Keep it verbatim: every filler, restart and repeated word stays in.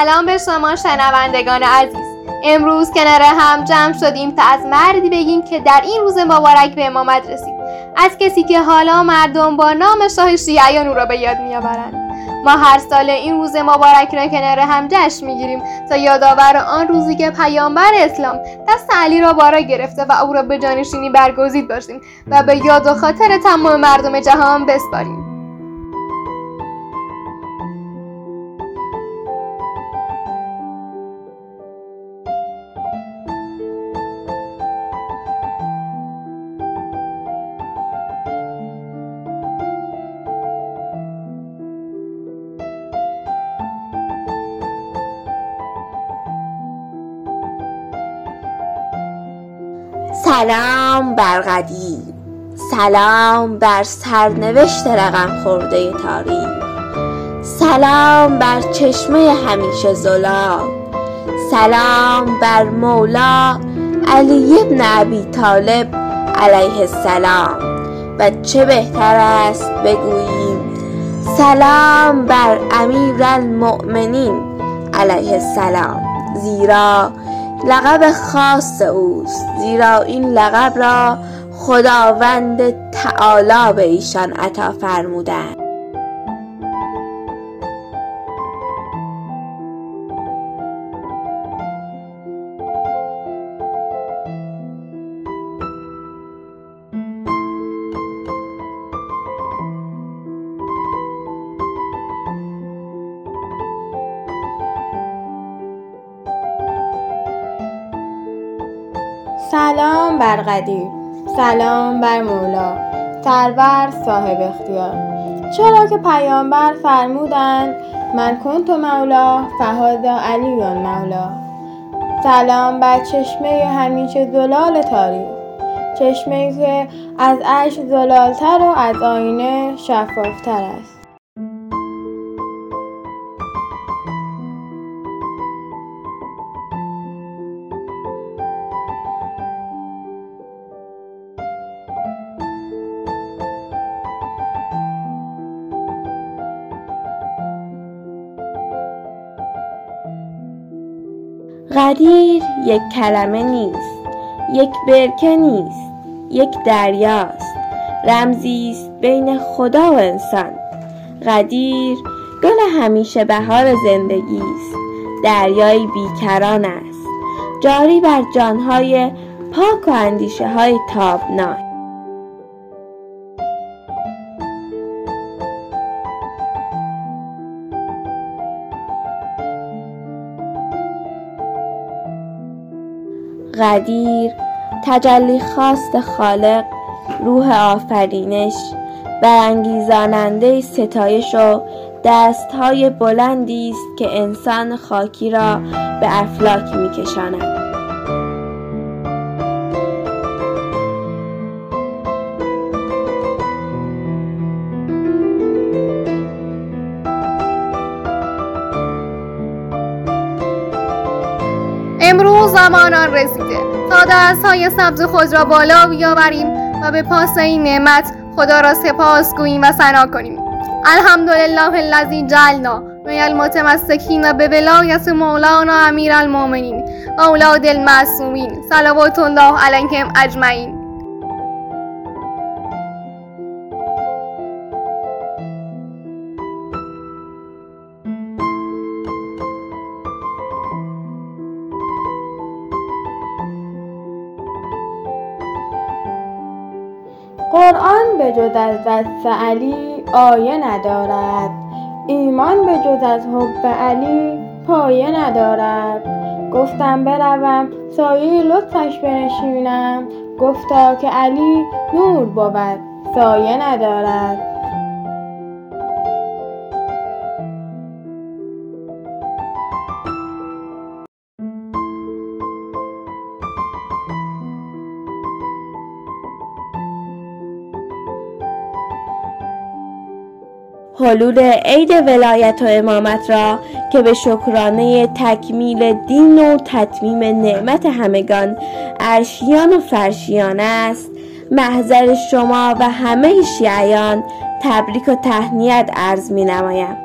سلام به شما شنوندگان عزیز. امروز کنار هم جمع شدیم تا از مردی بگیم که در این روز مبارک به امامت رسید، از کسی که حالا مردم با نام شاه شیعیان او را به یاد میآورند. ما هر سال این روز مبارک را کنار هم جشن میگیریم تا یادآور آن روزی که پیامبر اسلام دست علی را بالا گرفته و او را به جانشینی برگزید باشیم و به یاد و خاطر تمام مردم جهان بسپاریم. سلام بر قدیر، سلام بر سرنوشت رقم خورده تاریخ، سلام بر چشمه همیشه زلال، سلام بر مولا علی ابن ابی طالب علیه السلام. و چه بهتر است بگوییم سلام بر امیرالمؤمنین علیه السلام، زیرا لقب خاص اوست، زیرا این لقب را خداوند تعالی به ایشان عطا فرمودند. سلام بر قدیر، سلام بر مولا سرور صاحب اختیار، چرا که پیامبر فرمودند من کنت مولا فهذا علی مولا. سلام بر چشمه همیشه زلال تاریخ، چشمه‌ای که از اشک زلالتر و از آینه شفافتر است. قدیر یک کلمه نیست، یک برکه نیست، یک دریاست، رمزی است بین خدا و انسان. قدیر گل همیشه بهار زندگی است، دریای بیکران است، جاری بر جانهای پاک و اندیشه های تابناک. قدیر تجلی خواست خالق، روح آفرینش، برانگیزاننده ستایش و دستهای بلندی است که انسان خاکی را به افلاک می‌کشاند. امروز زمان آن رسیده تا دست‌های سبز خود را بالا بیاوریم و به پاس این نعمت خدا را سپاس گوییم و ثنا کنیم. الحمدلله الذی جعلنا من المتمسکین به ولایت مولانا امیرالمؤمنین و اولاد المعصومین صلوات الله علیهم اجمعین. قرآن به جز از دست علی آیه ندارد، ایمان به جز از حب علی پایه ندارد. گفتم بروم سایه لطفش بنشینم، گفتا که علی نور بود سایه ندارد. حلول عید ولایت و امامت را که به شکرانه تکمیل دین و تتمیم نعمت همگان عرشیان و فرشیان است، محضر شما و همه شیعیان تبریک و تهنیت عرض می نمایم.